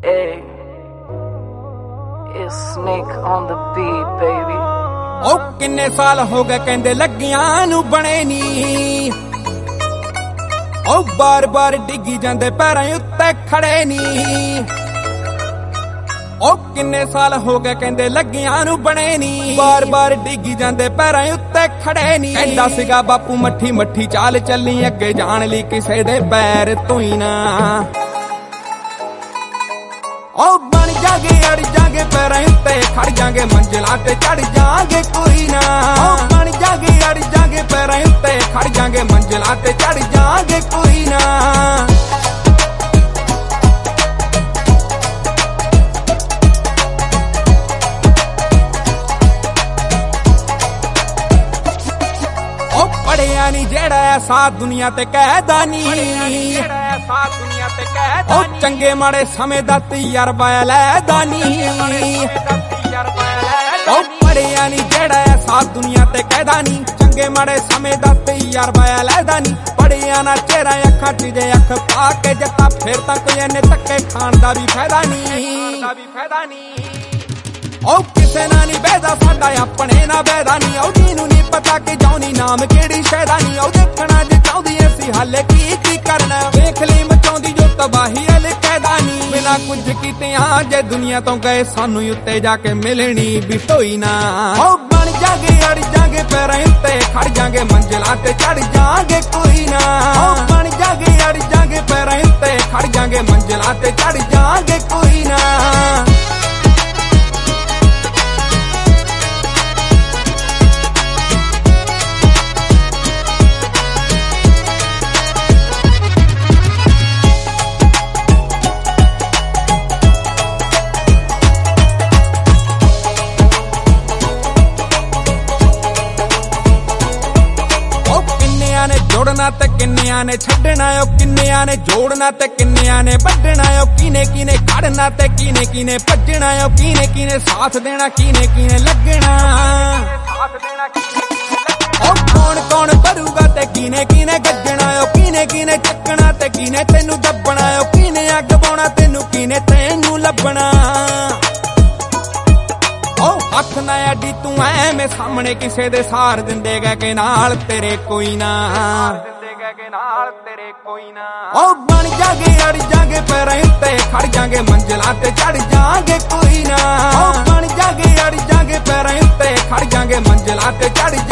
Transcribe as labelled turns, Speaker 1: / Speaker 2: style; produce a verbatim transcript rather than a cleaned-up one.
Speaker 1: Hey, it's Snake on the beat, baby.
Speaker 2: ओ किन्ने साल हो गए कहंदे लगियां नू बने नी ओ बार बार डिगी जांदे पैरां उत्ते खड़े नी ओ किन्ने साल हो गए कहंदे लगियां नू बने नी बार बार डिगी जांदे पैरां उत्ते खड़े नी कहंदा सीगा बापू मट्ठी मट्ठी चाल चली अगे जान लई किसे दे पैर तों ही ना ओ बन जागे अड़ जागे पैरां उत्ते खड़ जागे मंजिलां ते चढ़ जागे कोई ना ओ बन जागे अड़ जागे पैरां उत्ते खड़ जागे मंजिलां ते चढ़ जागे कोई ना ओ पढ़िया नी जेड़ा ऐसा दुनिया ते कहदा नी ओ चंगे माड़े समय दा तजरबा लैदा नी ओ पढ़िया नी जेड़ा ऐसा दुनिया ते कहदा नी चंगे माड़े समय दा तजरबा लैदा नी पढ़िया ना चेहरा अखां च जे अख पा के जता फिर तां कोई इन्ने धक्के खाण दा भी फायदा नी ओ किसे ना नी बैदा साडा अपने ना बैदा नी ओ जीनू नी पता कि जानी नाम केड़ी शैदा नी ओ देखना जे चाहदी ऐसी हाले की की करना देख ली मचाउंदी जो तबाही अल कैदा नी बिना कुछ कीते आ जे दुनिया तो गए सानू उत्ते जाके मिलनी भी टोई ना ओ बन जागे अड़ जागे पैरां उत्ते खड़ जागे मंजिलां ते चढ़ जागे कोई ना ओ बन जागे अड़ जागे पैरां उत्ते खड़ जागे मंजिलां ते चढ़ जागे कोई ना जोड़ना ते किन्निया ने छड्डना ओ किन्निया ने जोड़ना ते किन्निया ने बड्डना ओ किने किने खड़ना ते किने किने भज्जना ओ किने किने साथ देना किने किने लगना ओ कौन कौन भरूगा ते किने किने गज्जना ओ किने किने चकना ते किने तेनू दबना ओ किने अग पाउणा तेनू किने तेनू लभना ओ हथ ना अड्डी तू ऐवें सामने किसे दे सार दिंदे गए के नाल तेरे कोई ना ओ बन जागे अड़ जागे पैरां उत्ते खड़ जागे मंजिलां ते चढ़ जागे कोई ना ओ बन जागे अड़ जागे पैरां उत्ते खड़ जागे मंजिलां ते चढ़